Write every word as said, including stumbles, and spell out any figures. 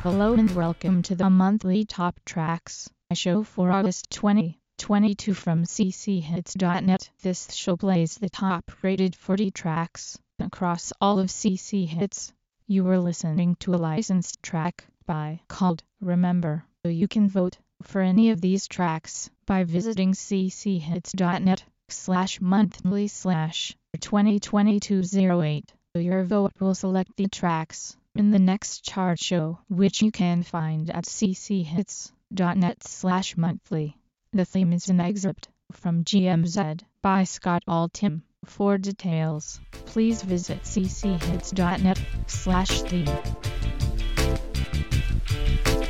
Hello and welcome to the monthly Top Tracks show for August twenty twenty-two from c c hits dot net. This show plays the top rated forty tracks across all of C C Hits. You are listening to a licensed track by called Remember. You can vote for any of these tracks by visiting c c hits dot net slash monthly slash twenty twenty-two oh eight. Your vote will select the tracks in the next chart show, which you can find at c c hits dot net slash monthly. The theme is an excerpt from G M Z by Scott Altham. For details, please visit c c hits dot net slash theme.